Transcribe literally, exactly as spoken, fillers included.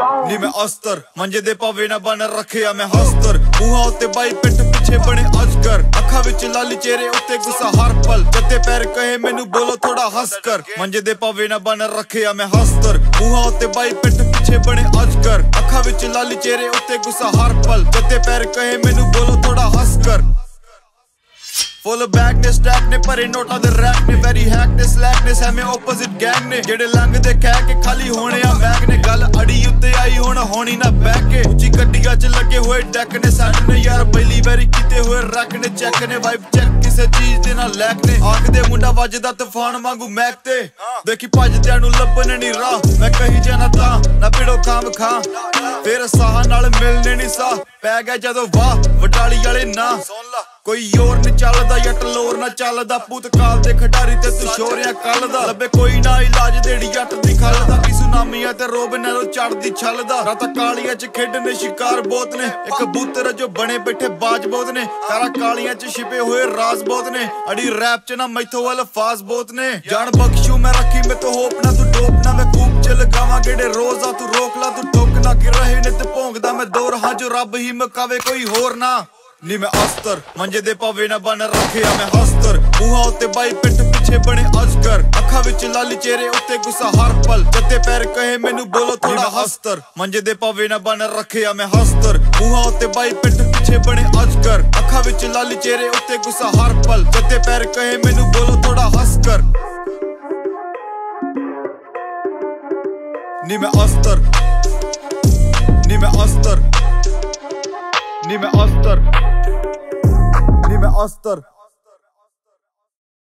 ਨੀ ਮੈਂ ਅਸਤਰ ਮੰਜੇ ਦੇ ਪਵੇ ਨਾ ਬਨ ਰੱਖਿਆ ਮੈਂ ਹਸਤਰ ਮੂੰਹਾਂ ਉੱਤੇ ਬਾਈ ਪਿੱਠ ਪਿੱਛੇ ਬਣੇ ਅਜਗਰ ਅੱਖਾਂ ਵਿੱਚ ਲਾਲੀ ਚਿਹਰੇ ਉੱਤੇ ਗੁੱਸਾ ਹਰ ਪਲ ਜੱਤੇ ਪੈਰ ਕਹੇ ਮੈਨੂੰ ਬੋਲੋ ਥੋੜਾ ਹੱਸ ਕਰ ਮੰਜੇ ਦੇ ਪਵੇ ਨਾ ਬਨ ਰੱਖਿਆ ਮੈਂ ਹਸਤਰ ਮੂੰਹਾਂ ਉੱਤੇ ਬਾਈ ਪਿੱਠ ਪਿੱਛੇ ਬਣੇ ਅਜਗਰ ਅੱਖਾਂ ਵਿੱਚ ਲਾਲੀ ਚਿਹਰੇ ਉੱਤੇ ਗੁੱਸਾ ਹਰ ਪਲ ਜੱਤੇ ਪੈਰ ਕਹੇ ਮੈਨੂੰ ਬੋਲੋ ਥੋੜਾ ਹੱਸ ਕਰ ਫੁੱਲ ਬੈਗ ਨੇ ਸਟੈਕ ਨੇ ਭਰੇ ਨੋਟਾਂ ਦੇ ਰੈਕ ਨੇ ਵੈਰੀ ਹੈਕ ਨੇ ਸਲੈਕ ਨੇ ਐਵੇਂ ਆਪੋਜ਼ਿਟ ਗੈਂਗ ਨੇ ਜਿਹੜੇ ਲੰਘਦੇ ਕਹਿ ਕੇ ਖਾਲੀ ਹੋਣੇ ਆ ਬੈਗ ਨੇ ਗੱਲ ਅੜੀ ਉੱਤੇ ਆਈ ਹੁਣ ਹੋਣੀ ਨਾ ਬਹਿ ਕੇ ਉੱਚੀ ਗੱਡੀਆਂ 'ਚ ਲੱਗੇ ਹੋਏ ਡੈਕ ਨੇ ਸੱਟ ਨੇ ਯਾਰ ਪਹਿਲੀ ਵਾਰੀ ਕੀਤੇ ਹੋਏ ਰੱਖ ਨੇ ਚੈੱਕ ਨੇ ਵਾਈਬ ਚੈੱਕ ਕਿਸੇ ਚੀਜ਼ ਦੇ ਨਾਲ ਲੈਕ ਨੇ ਆਖਦੇ ਮੁੰਡਾ ਵੱਜਦਾ ਤੂਫਾਨ ਵਾਂਗੂ ਮੈਕ ਤੇ ਦੇਖੀ ਭੱਜਦਿਆਂ ਨੂੰ ਲੱਭਣ ਨਹੀਂ ਰਾਹ ਮੈਂ ਕਹੀ ਜਾਣਾ ਤਾਂ ਨਾ ਪਿੜੋ ਖਾਮ ਖਾਂ ਫੇਰ ਸਾਹ ਨਾਲ ਮਿਲਣੇ ਨਹੀਂ ਸਾਹ ਪੈ ਗਿਆ ਜਦੋਂ ਵਾਹ ਵਡਾਲੀ ਵਾਲੇ ਨਾ ਸੁਣ ਲਾ ਕੋਈ ਯੋਰ ਨੀ ਚੱਲਦਾ ਜੱਟ ਲੋਰ ਨਾ ਚੱਲਦਾ ਪੁੱਤ ਕਾਲ ਦੇ ਖਿਡਾਰੀ ਤੇ ਤੂੰ ਸ਼ੋਰਿਆ ਕੱਲ ਦਾ ਲੱਭੇ ਕੋਈ ਨਾ ਇਲਾਜ ਦੇੜੀ ਜੱਟ ਦੀ ਖੱਲ ਦਾ ਕੀ ਸੁਨਾਮੀਆਂ ਤੇ ਰੋਬ ਨਾਲੋਂ ਚੜਦੀ ਛੱਲਦਾ ਰਾਤਾਂ ਕਾਲੀਆਂ 'ਚ ਖੇਡਣੇ ਸ਼ਿਕਾਰ ਬਹੁਤ ਨੇ ਇੱਕ ਕਬੂਤਰ ਜੋ ਬਣੇ ਬੈਠੇ ਬਾਜ ਬਹੁਤ ਨੇ ਕਾਰਾਂ ਕਾਲੀਆਂ 'ਚ ਛਿਪੇ ਹੋਏ ਰਾਜ਼ ਬਹੁਤ ਨੇ ਅੜੀ ਰੈਪ 'ਚ ਨਾ ਮੈਥੋਂ ਅਲਫਾਜ਼ ਬਹੁਤ ਨੇ ਜਾਨ ਬਖਸ਼ੂ ਮੈਂ ਰੱਖੀ ਮੈਂ ਤੋਂ ਹੋਪ ਨਾ ਤੂੰ ਡੋਪ ਨਾ ਮੈਂ ਕੂਪ 'ਚ ਲਗਾਵਾਂ ਗੇੜੇ ਰੋਜ਼ ਆ ਤੂੰ ਰੋਕ ਲਾ ਤੂੰ ਠੋਕ ਨਾ ਕਿ ਰਹੇ ਨੇ ਤੇ ਭੌਂਕਦਾ ਮੈਂ ਦੌਰ ਹਾਂ ਜੋ ਰੱਬ ਹੀ ਮਕਾਵੇ ਕੋਈ ਹੋਰ ਨਾ ਨੀ ਮੈਂ ਅਸਤਰ ਮੰਜੇ ਦੇ ਪਵੇ ਨਾ ਬਨ ਰੱਖਿਆ ਮੈਂ ਹਸਤਰ ਮੂੰਹਾਂ ਉੱਤੇ ਬਾਈ ਪਿੱਠ ਪਿੱਛੇ ਬਣੇ ਅਜਗਰ ਅੱਖਾਂ ਵਿੱਚ ਲਾਲੀ ਚਿਹਰੇ ਉੱਤੇ ਗੁੱਸਾ ਹਰ ਪਲ ਜੱਤੇ ਪੈਰ ਕਹੇ ਮੈਨੂੰ ਬੋਲੋ ਥੋੜਾ ਹਸਤਰ ਮੰਜੇ ਦੇ ਪਵੇ ਨਾ ਬਨ ਰੱਖਿਆ ਮੈਂ ਹਸਤਰ ਮੂੰਹਾਂ ਉੱਤੇ ਬਾਈ ਪਿੱਠ ਪਿੱਛੇ ਬਣੇ ਅਜਗਰ ਅੱਖਾਂ ਵਿੱਚ ਲਾਲੀ ਚਿਹਰੇ ਉੱਤੇ ਗੁੱਸਾ ਹਰ ਪਲ ਜੱਤੇ ਪੈਰ ਕਹੇ ਮੈਨੂੰ ਬੋਲੋ ਥੋੜਾ ਹੱਸ ਕਰ ਨੀ ਮੈਂ ਅਸਤਰ ਨੀ ਮੈਂ ਅਸਤਰ ਨੀ ਮੈਂ ਅਸਤਰ ਨੀ ਮੈਂ ਅਸਤਰ